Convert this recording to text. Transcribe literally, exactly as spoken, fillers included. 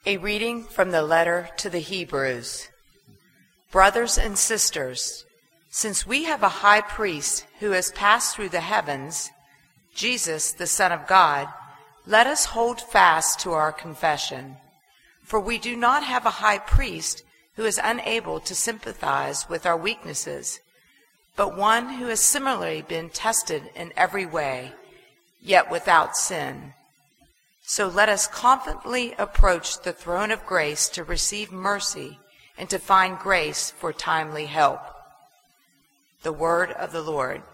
A reading from the letter to the Hebrews. Brothers and sisters, since we have a high priest who has passed through the heavens, Jesus, the Son of God, let us hold fast to our confession. For we do not have a high priest who is unable to sympathize with our weaknesses, but one who has similarly been tested in every way, yet without sin. So let us confidently approach the throne of grace to receive mercy and to find grace for timely help. The word of the Lord.